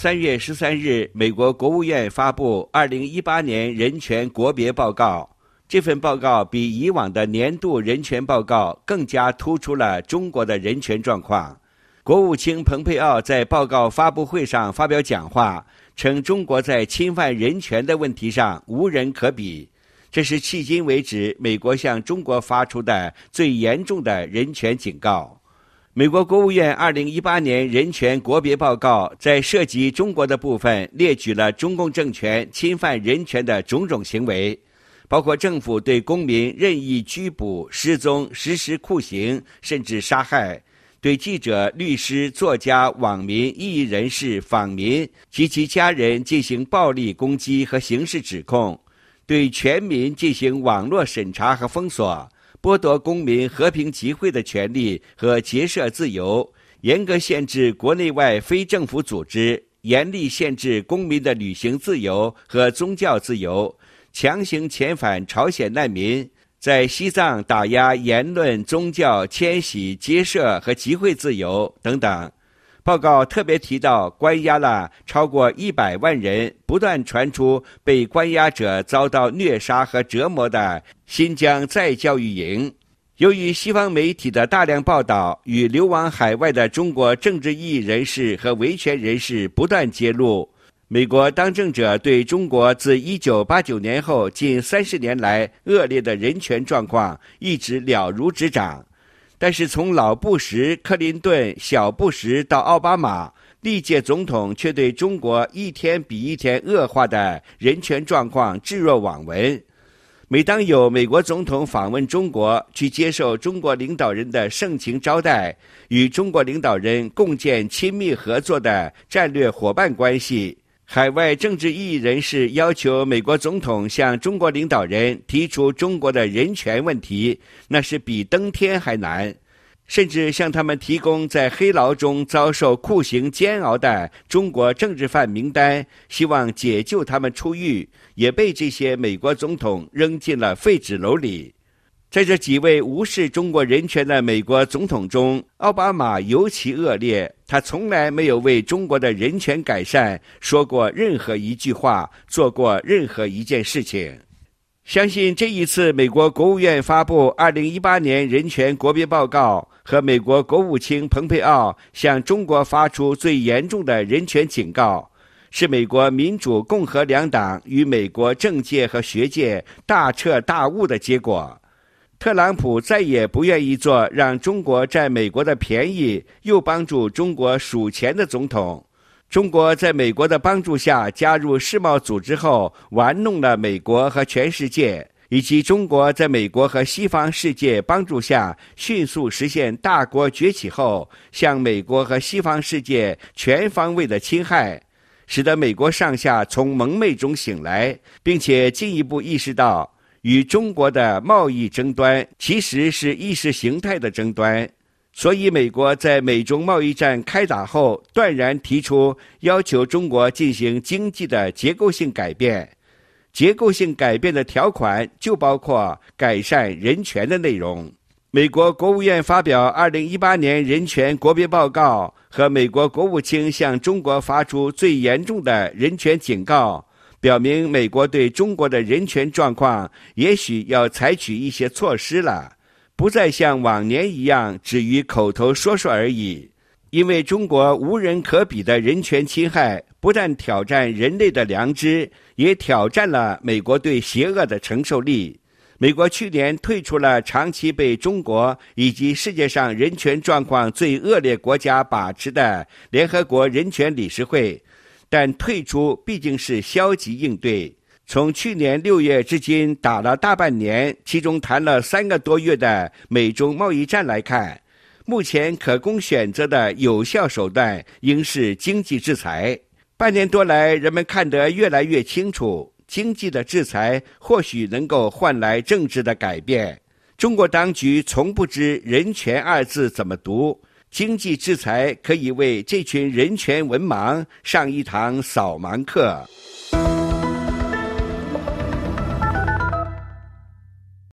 3月13日，美国国务院发布2018年人权国别报告。这份报告比以往的年度人权报告更加突出了中国的人权状况。国务卿蓬佩奥在报告发布会上发表讲话，称中国在侵犯人权的问题上无人可比。这是迄今为止美国向中国发出的最严重的人权警告。美国国务院2018年人权国别报告在涉及中国的部分列举了中共政权侵犯人权的种种行为，包括政府对公民任意拘捕、失踪、实施酷刑，甚至杀害；对记者、律师、作家、网民、异议人士、访民及其家人进行暴力攻击和刑事指控；对全民进行网络审查和封锁，剥夺公民和平集会的权利和结社自由，严格限制国内外非政府组织，严厉限制公民的旅行自由和宗教自由，强行遣返朝鲜难民，在西藏打压言论、宗教、迁徙、结社和集会自由等等。报告特别提到关押了超过100万人，不断传出被关押者遭到虐杀和折磨的新疆再教育营。由于西方媒体的大量报道与流亡海外的中国政治异议人士和维权人士不断揭露，美国当政者对中国自1989年后近30年来恶劣的人权状况一直了如指掌。但是从老布什、克林顿、小布什到奥巴马，历届总统却对中国一天比一天恶化的人权状况置若罔闻。每当有美国总统访问中国，去接受中国领导人的盛情招待，与中国领导人共建亲密合作的战略伙伴关系，海外政治异议人士要求美国总统向中国领导人提出中国的人权问题，那是比登天还难。甚至向他们提供在黑牢中遭受酷刑煎熬的中国政治犯名单，希望解救他们出狱，也被这些美国总统扔进了废纸篓里。在这几位无视中国人权的美国总统中，奥巴马尤其恶劣，他从来没有为中国的人权改善说过任何一句话，做过任何一件事情。相信这一次美国国务院发布2018年人权国别报告和美国国务卿蓬佩奥向中国发出最严重的人权警告，是美国民主共和两党与美国政界和学界大彻大悟的结果。特朗普再也不愿意做让中国占美国的便宜又帮助中国数钱的总统。中国在美国的帮助下加入世贸组织后，玩弄了美国和全世界，以及中国在美国和西方世界帮助下迅速实现大国崛起后，向美国和西方世界全方位的侵害，使得美国上下从蒙昧中醒来，并且进一步意识到与中国的贸易争端其实是意识形态的争端。所以美国在美中贸易战开打后，断然提出要求中国进行经济的结构性改变。结构性改变的条款就包括改善人权的内容。美国国务院发表2018年人权国别报告和美国国务卿向中国发出最严重的人权警告，表明美国对中国的人权状况也许要采取一些措施了，不再像往年一样止于口头说说而已。因为中国无人可比的人权侵害不但挑战人类的良知，也挑战了美国对邪恶的承受力。美国去年退出了长期被中国以及世界上人权状况最恶劣国家把持的联合国人权理事会，但退出毕竟是消极应对。从去年6月至今打了大半年，其中谈了3个多月的美中贸易战来看，目前可供选择的有效手段应是经济制裁。半年多来，人们看得越来越清楚，经济的制裁或许能够换来政治的改变。中国当局从不知人权2字怎么读，经济制裁可以为这群人权文盲上一堂扫盲课。